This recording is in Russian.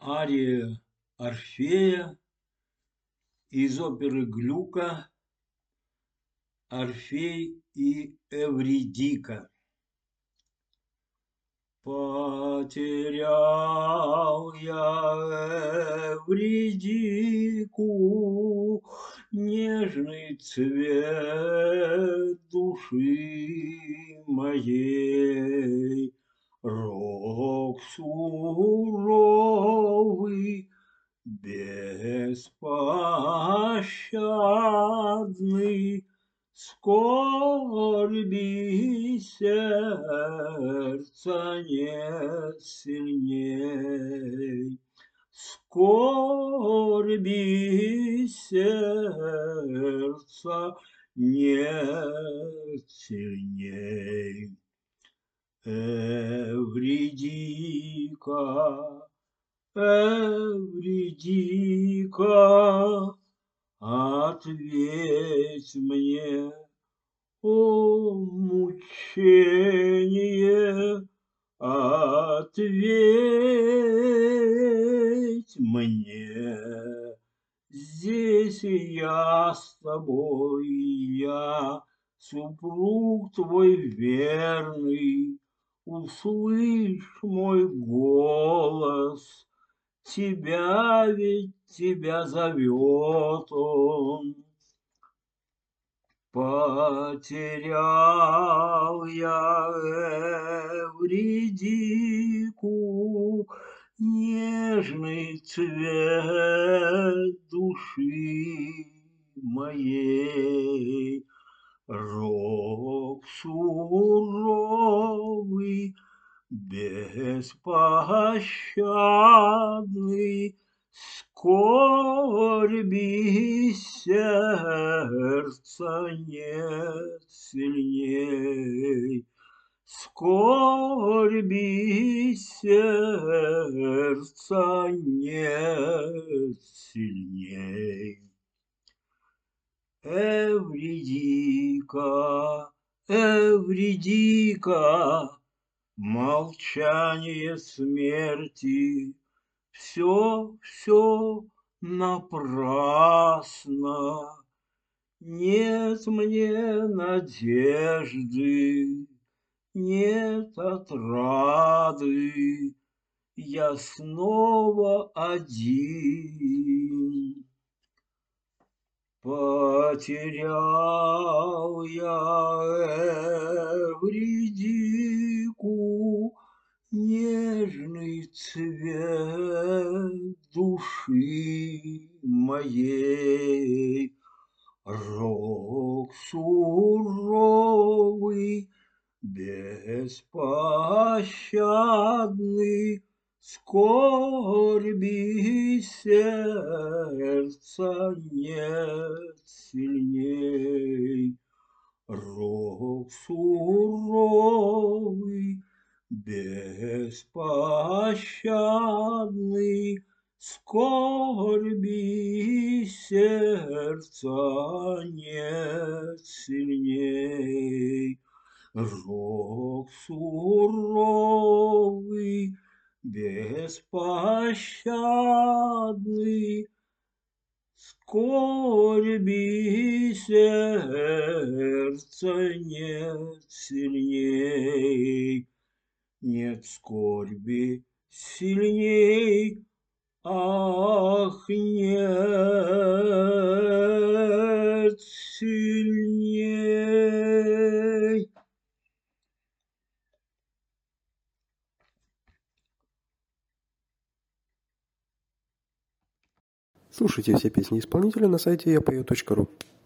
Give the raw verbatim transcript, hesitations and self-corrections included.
Ария Орфея из оперы Глюка «Орфей и Эвридика». Потерял я Эвридику, нежный цвет души моей. Рок суровый, беспощадный, скорби сердца нет сильней. Скорби сердца нет сильней. Эвридика, Эвридика, ответь мне, о мучение, ответь мне. Здесь я с тобой, я, супруг твой верный, услышь мой голос. Тебя ведь, тебя зовет он. Потерял я Эвридику, нежный цвет души моей. Рок суровый, беспощадный, скорби сердца нет сильней. Скорби сердца нет сильней. Эвридика, Эвридика, молчание смерти, все, все напрасно. Нет мне надежды, нет отрады, я снова один. Потерял я Эвридику, нежный цвет души моей. Рок суровый, беспощадный, скорби сердца нет сильней. Рок суровый, беспощадный, скорби сердца нет сильней. Рок суровый, беспощадный, скорби сердца нет сильней. Нет скорби сильней, ах, нет сильней. Слушайте все песни исполнителя на сайте я пою точка ру.